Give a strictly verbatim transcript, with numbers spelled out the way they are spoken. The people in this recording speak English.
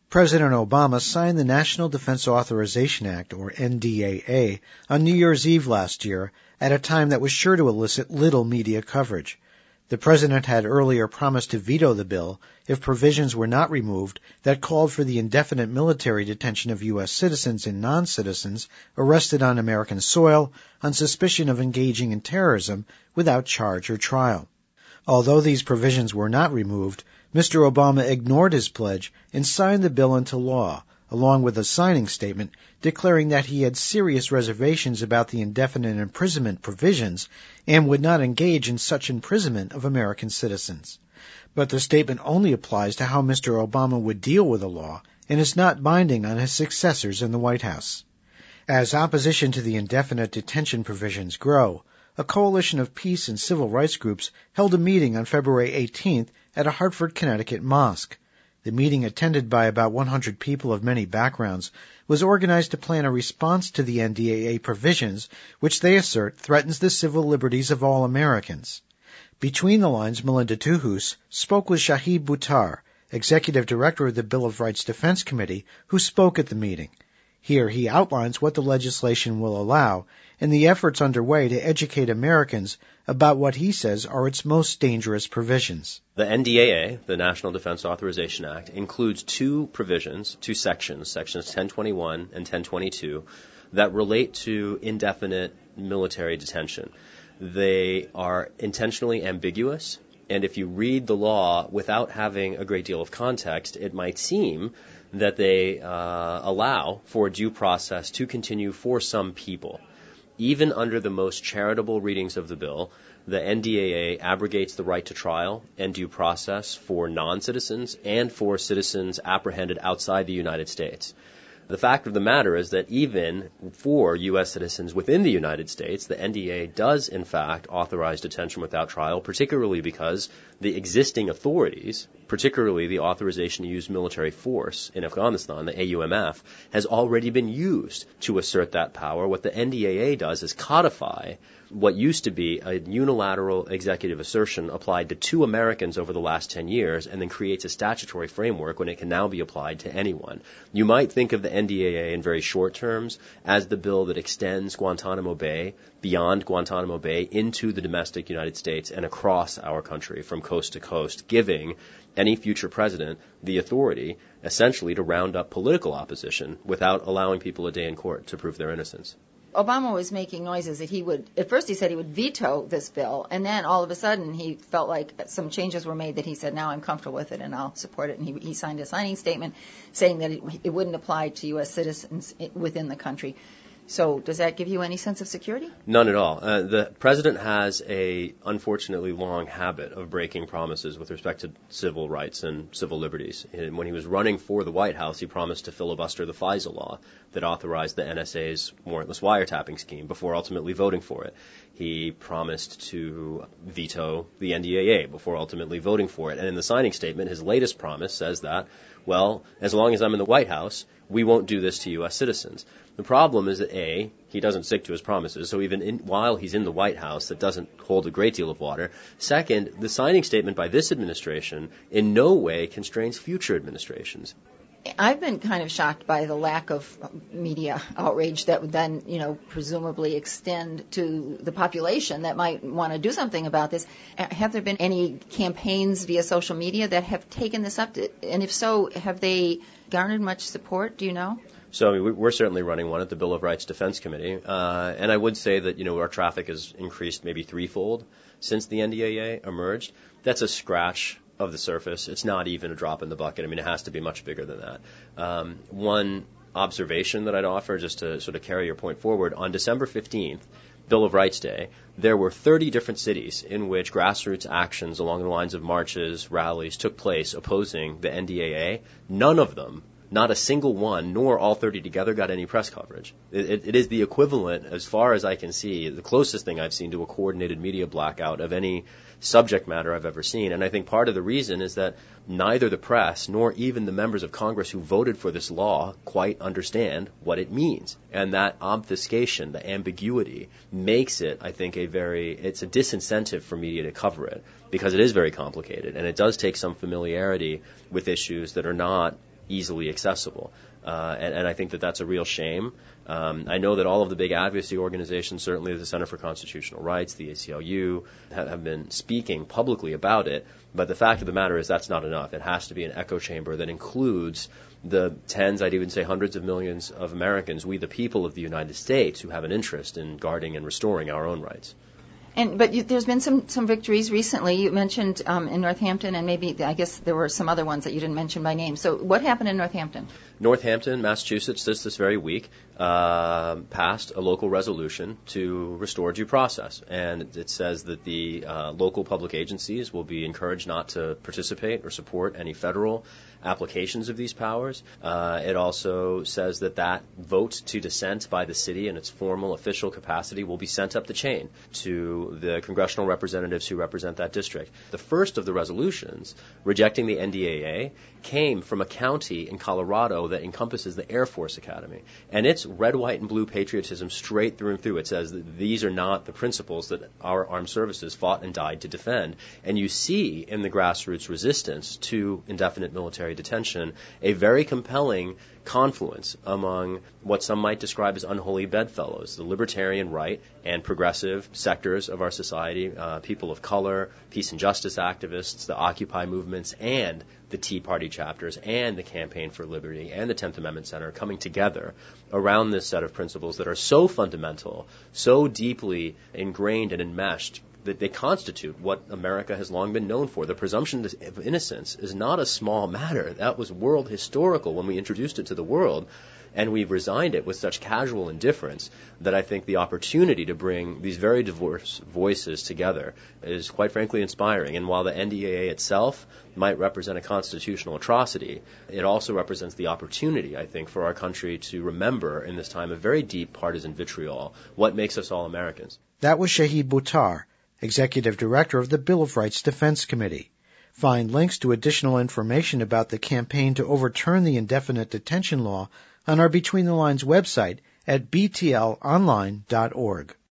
President Obama signed the National Defense Authorization Act, or N D A A, on New Year's Eve last year at a time that was sure to elicit little media coverage. The president had earlier promised to veto the bill if provisions were not removed that called for the indefinite military detention of U S citizens and non-citizens arrested on American soil on suspicion of engaging in terrorism without charge or trial. Although these provisions were not removed, Mister Obama ignored his pledge and signed the bill into law, along with a signing statement declaring that he had serious reservations about the indefinite imprisonment provisions and would not engage in such imprisonment of American citizens. But the statement only applies to how Mister Obama would deal with the law and is not binding on his successors in the White House. As opposition to the indefinite detention provisions grow, a coalition of peace and civil rights groups held a meeting on February eighteenth at a Hartford, Connecticut mosque. The meeting, attended by about one hundred people of many backgrounds, was organized to plan a response to the N D A A provisions, which they assert threatens the civil liberties of all Americans. Between the lines, Melinda Tuhus spoke with Shahid Buttar, executive director of the Bill of Rights Defense Committee, who spoke at the meeting. Here he outlines what the legislation will allow and the efforts underway to educate Americans about what he says are its most dangerous provisions. The N D A A, the National Defense Authorization Act, includes two provisions, two sections, sections ten twenty-one and ten twenty-two, that relate to indefinite military detention. They are intentionally ambiguous, and if you read the law without having a great deal of context, it might seem that they uh, allow for due process to continue for some people. Even under the most charitable readings of the bill, the N D A A abrogates the right to trial and due process for non-citizens and for citizens apprehended outside the United States. The fact of the matter is that even for U S citizens within the United States, the N D A A does, in fact, authorize detention without trial, particularly because the existing authorities, particularly the authorization to use military force in Afghanistan, the A U M F, has already been used to assert that power. What the N D A A does is codify what used to be a unilateral executive assertion applied to two Americans over the last ten years and then creates a statutory framework when it can now be applied to anyone. You might think of the N D A A in very short terms as the bill that extends Guantanamo Bay beyond Guantanamo Bay into the domestic United States and across our country from coast to coast, giving any future president the authority essentially to round up political opposition without allowing people a day in court to prove their innocence. Obama was making noises that he would, at first he said he would veto this bill, and then all of a sudden he felt like some changes were made that he said, now I'm comfortable with it and I'll support it. And he, he signed a signing statement saying that it, it wouldn't apply to U S citizens within the country. So does that give you any sense of security? None at all. Uh, the president has a unfortunately long habit of breaking promises with respect to civil rights and civil liberties. And when he was running for the White House, he promised to filibuster the FISA law that authorized the N S A's warrantless wiretapping scheme before ultimately voting for it. He promised to veto the N D A A before ultimately voting for it. And in the signing statement, his latest promise says that, well, as long as I'm in the White House, we won't do this to U S citizens. The problem is that, A, he doesn't stick to his promises, so even in, while he's in the White House, that doesn't hold a great deal of water. Second, the signing statement by this administration in no way constrains future administrations. I've been kind of shocked by the lack of media outrage that would then, you know, presumably extend to the population that might want to do something about this. Have there been any campaigns via social media that have taken this up? To, and if so, have they garnered much support? Do you know? So I mean, we're certainly running one at the Bill of Rights Defense Committee. Uh, and I would say that, you know, our traffic has increased maybe threefold since the N D A A emerged. That's a scratch of the surface. It's not even a drop in the bucket. I mean, it has to be much bigger than that. Um, one observation that I'd offer, just to sort of carry your point forward, on December fifteenth, Bill of Rights Day, there were thirty different cities in which grassroots actions along the lines of marches, rallies took place opposing the N D A A. None of them, not a single one, nor all thirty together, got any press coverage. It, it, it is the equivalent, as far as I can see, the closest thing I've seen to a coordinated media blackout of any subject matter I've ever seen. And I think part of the reason is that neither the press nor even the members of Congress who voted for this law quite understand what it means. And that obfuscation, the ambiguity, makes it, I think, a very, it's a disincentive for media to cover it because it is very complicated and it does take some familiarity with issues that are not easily accessible. Uh, and, and I think that that's a real shame. Um, I know that all of the big advocacy organizations, certainly the Center for Constitutional Rights, the A C L U, have, have been speaking publicly about it. But the fact of the matter is that's not enough. It has to be an echo chamber that includes the tens, I'd even say hundreds of millions of Americans, we the people of the United States, who have an interest in guarding and restoring our own rights. And but you, there's been some, some victories recently. You mentioned um, in Northampton, and maybe I guess there were some other ones that you didn't mention by name. So what happened in Northampton? Northampton, Massachusetts, this this very week, uh, passed a local resolution to restore due process, and it says that the uh, local public agencies will be encouraged not to participate or support any federal applications of these powers. Uh, it also says that that vote to dissent by the city in its formal official capacity will be sent up the chain to the congressional representatives who represent that district. The first of the resolutions rejecting the N D A A came from a county in Colorado that encompasses the Air Force Academy. And it's red, white, and blue patriotism straight through and through. It says that these are not the principles that our armed services fought and died to defend. And you see in the grassroots resistance to indefinite military detention a very compelling confluence among what some might describe as unholy bedfellows, the libertarian right and progressive sectors of our society, uh, people of color, peace and justice activists, the Occupy movements, and the Tea Party chapters, and the Campaign for Liberty, and the tenth Amendment Center coming together around this set of principles that are so fundamental, so deeply ingrained and enmeshed that they constitute what America has long been known for. The presumption of innocence is not a small matter. That was world historical when we introduced it to the world, and we've resigned it with such casual indifference that I think the opportunity to bring these very diverse voices together is quite frankly inspiring. And while the N D A A itself might represent a constitutional atrocity, it also represents the opportunity, I think, for our country to remember in this time of very deep partisan vitriol what makes us all Americans. That was Shahid Buttar, Executive Director of the Bill of Rights Defense Committee. Find links to additional information about the campaign to overturn the indefinite detention law on our Between the Lines website at b t l online dot org.